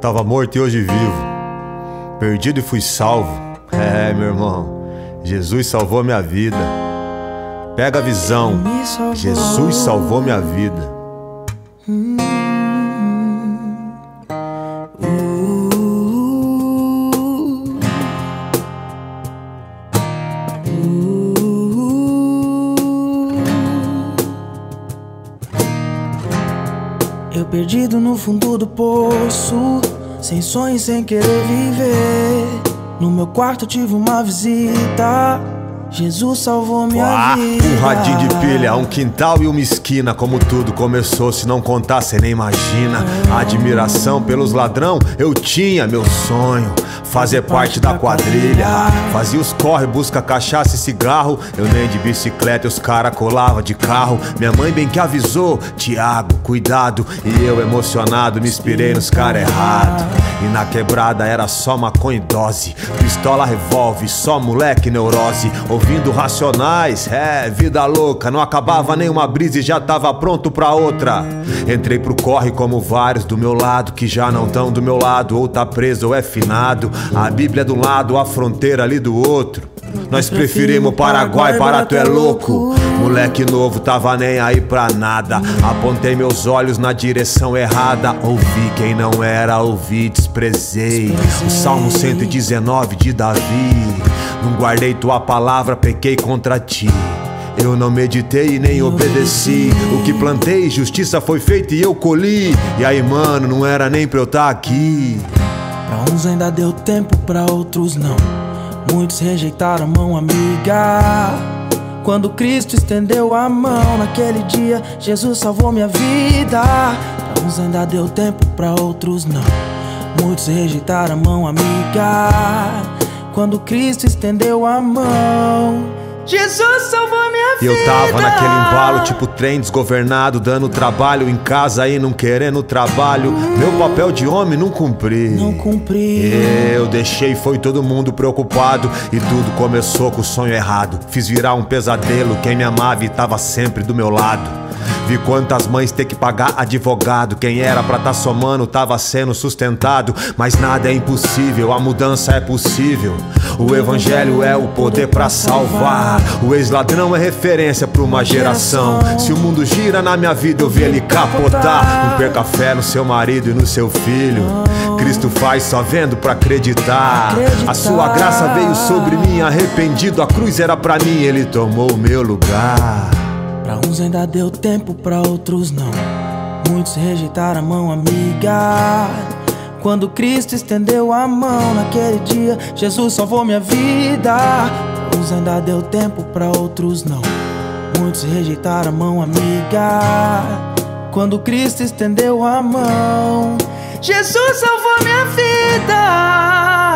tava morto e hoje vivo, perdido e fui salvo. Meu irmão, Jesus salvou minha vida. Pega a visão, Jesus salvou minha vida. Eu perdido no fundo do poço, sem sonho e sem querer viver. No meu quarto tive uma visita, Jesus salvou minha vida. Um radinho de pilha, um quintal e uma esquina. Como tudo começou, se não contar cê nem imagina. A admiração pelos ladrão, eu tinha meu sonho, fazer parte da quadrilha. Fazia os corre, busca cachaça e cigarro. Eu nem de bicicleta, os cara colava de carro. Minha mãe bem que avisou, Tiago, cuidado. E eu emocionado, me inspirei nos cara errado. E na quebrada era só maconha e dose, pistola, revólver, só moleque neurose. Ouvindo Racionais, vida louca. Não acabava nenhuma brisa e já tava pronto pra outra. Entrei pro corre como vários do meu lado, que já não tão do meu lado, ou tá preso ou é finado. A Bíblia de um lado, a fronteira ali do outro. Nós preferimos o Paraguai, para tu é louco. Moleque novo, tava nem aí pra nada. Apontei meus olhos na direção errada. Ouvi quem não era, ouvi, desprezei. O Salmo 119 de Davi. Não guardei tua palavra, pequei contra ti. Eu não meditei e nem obedeci. O que plantei, justiça foi feita e eu colhi. E aí, mano, não era nem pra eu tá aqui. Pra uns ainda deu tempo, pra outros não. Muitos rejeitaram a mão amiga. Quando Cristo estendeu a mão naquele dia, Jesus salvou minha vida. Pra uns ainda deu tempo, pra outros não. Muitos rejeitaram a mão amiga. Quando Cristo estendeu a mão, Jesus salvou minha vida. E eu tava naquele embalo, tipo trem desgovernado, dando trabalho em casa e não querendo trabalho. Meu papel de homem não cumpri. Não cumpri. Eu deixei, foi todo mundo preocupado. E tudo começou com o sonho errado. Fiz virar um pesadelo, quem me amava e tava sempre do meu lado. Vi quantas mães ter que pagar advogado. Quem era pra tá somando tava sendo sustentado. Mas nada é impossível, a mudança é possível. O evangelho é o poder pra salvar. O ex-ladrão é referência pra uma geração. Se o mundo gira na minha vida, eu vi ele capotar. Não perca fé no seu marido e no seu filho. Cristo faz só vendo pra acreditar. A sua graça veio sobre mim, arrependido. A cruz era pra mim, ele tomou o meu lugar. Pra uns ainda deu tempo, pra outros não. Muitos rejeitaram a mão amiga. Quando Cristo estendeu a mão naquele dia, Jesus salvou minha vida. Pra uns ainda deu tempo, pra outros não. Muitos rejeitaram a mão amiga. Quando Cristo estendeu a mão, Jesus salvou minha vida.